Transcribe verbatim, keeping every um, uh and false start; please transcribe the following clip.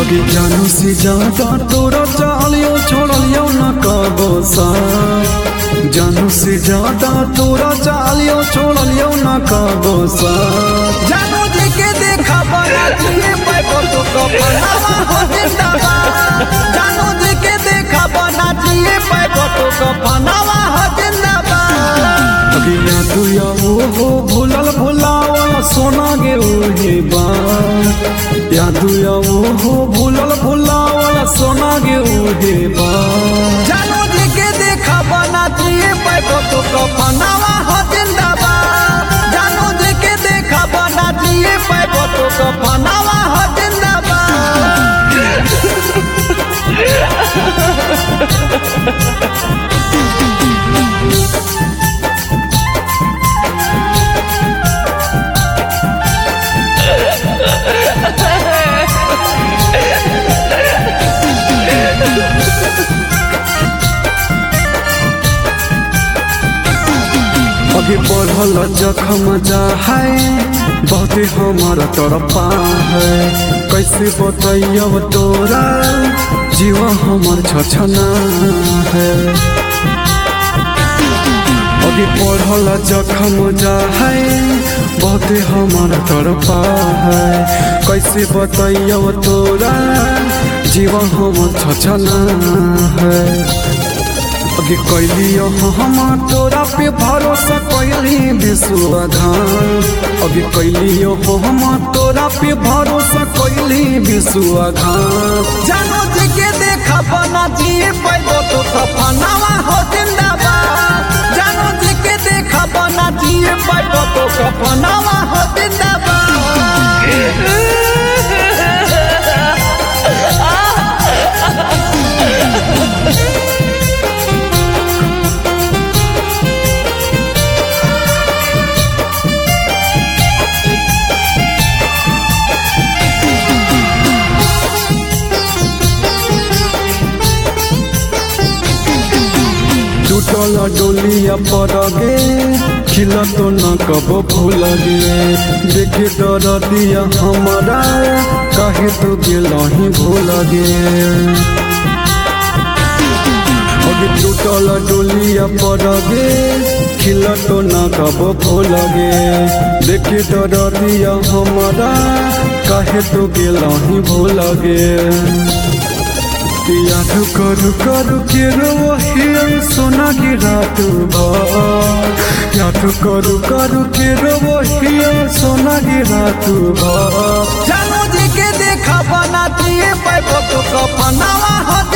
अगे जानू से ज्यादा तोरा चालियो छोड़लियो न कबो साथ। जानू से ज्यादा तोरा चालियो छोड़लियो न कबो साथ। जानू जी के देखा बना दिए पैको तो कपनावा हो जिंदाबाद। जानू जी के देखा बना दिए पैको तो कपनावा हो जिंदाबाद। अगे याद वो हो भूलल भुलावा सोना गे ओहे बात। याद वो हो भूलल भुलावा सोना गे ओहे बात। जानू जी के देखा बना दिए पैको तो कपनावा हो जिंदाबाद। जानू जी के देखा बना दिए पैको तो कपनावा हो जिंदाबाद। अगे बढ़ल जखम जा है बहुते हमारा तड़पा है। कैसे बताइब तोरा जीवा हमार छछना है। अगे बढ़ल जखम जा है बहुते हमारा तड़पा है। कैसे बताइब तोरा जीवा हमार छछना है। अगे कैलियो हम तोरा पे भरोसा कैली विश्वाघात। अगे कैलियो हम तोरा पे भरोसा कैली विश्वाघात। जानू जी के देखा बना दिए पैको तो कपनावा हो जिंदाबाद। जानू जी के देखा बना दिए पैको तो कपनावा हो जिंदाबाद। टूटल डोलिया पर गे खिला तो न कबो भूल गे। देखे डर दिया हमारा कहे तो गेलही भूल गे। अगे टूटल डोलिया पर गे खिला तो न कबो भूल गे। देखे डर दिया हमारा कहे तो गेलही भूल गे। याद करू करू के रोहिया सोना की रात भर। याद करू करू के रोहिया सोना की रात भर। जानू जी के देखा बना दिए पैको तो कपनावा हो